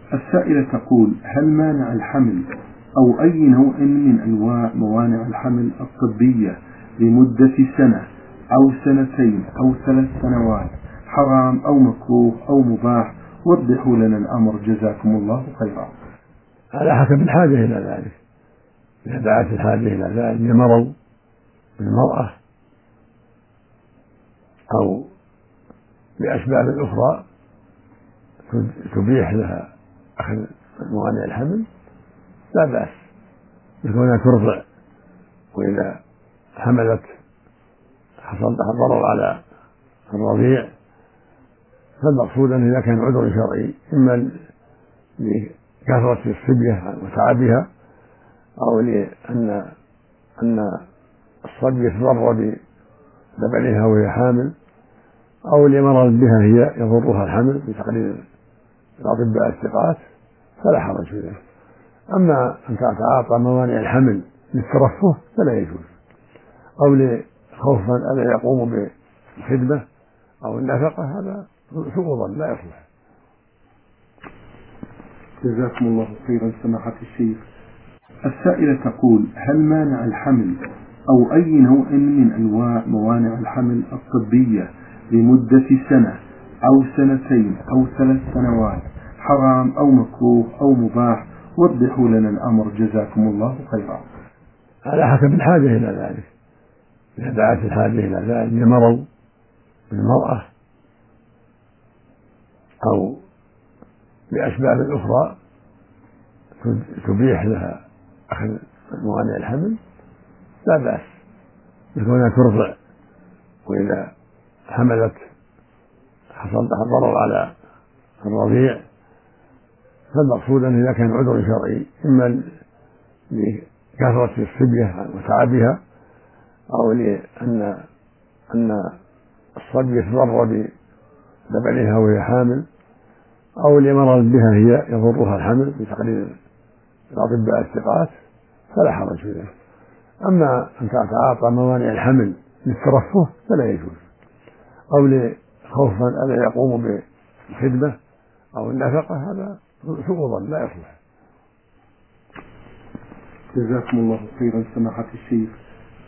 السائلة تقول: هل مانع الحمل أو أي نوع من أنواع موانع الحمل الطبية لمدة سنة أو سنتين أو 3 سنوات حرام أو مكروه أو مباح؟ وضحوا لنا الأمر جزاكم الله خيرا. على حسب الحاجة إلى ذلك. إذا دعت الحاجة إلى ذلك لمرض المرأة أو لأسباب أخرى تبيح لها أخذ موانع الحمل لا بأس، يكونها ترضع، وإذا حملت حصل لها ضرر على الرضيع فالمقصود أن إذا كان عذر شرعي إما لكثرة الصبية وتعبها أو لأن الصبي يتضرر بلبنها وهي حامل أو لمرض بها هي يضرها الحمل بتقرير الأطباء الثقات فلا حرج في ذلك. أما أن تتعاطى موانع الحمل للترفه فلا يجوز، أو لخوف من أن يقوم بالخدمة أو النفقة، هذا سوء ظن لا يصلح. جزاكم الله خيرا سماحة الشيخ. السائلة تقول: هل مانع الحمل أو أي نوع من أنواع موانع الحمل الطبية لمدة سنة أو سنتين أو 3 سنوات حرام أو مكروه أو مباح؟ وضحوا لنا الأمر جزاكم الله خيرا. على حسب الحاجة إلى ذلك. إذا دعت الحاجة إلى ذلك لمرض المرأة أو لأسباب أخرى تبيح لها أخذ موانع الحمل لا بأس، يكونها ترضع، وإذا حملت حصل لها ضرر على الرضيع فالمقصود أن إذا كان عذر شرعي إما لكثرة الصبية وتعبها أو لأن الصبي يتضرر بلبنها وهي حامل أو لمرض بها هي يضرها الحمل بتقرير الأطباء الثقات فلا حرج في ذلك. أما أن تتعاطى موانع الحمل للترفه فلا يجوز، أو لخوف من أن يقوم بالخدمة أو النفقة، هذا سوء ظن لا يصلح. جزاكم الله خيرا سماحة الشيخ.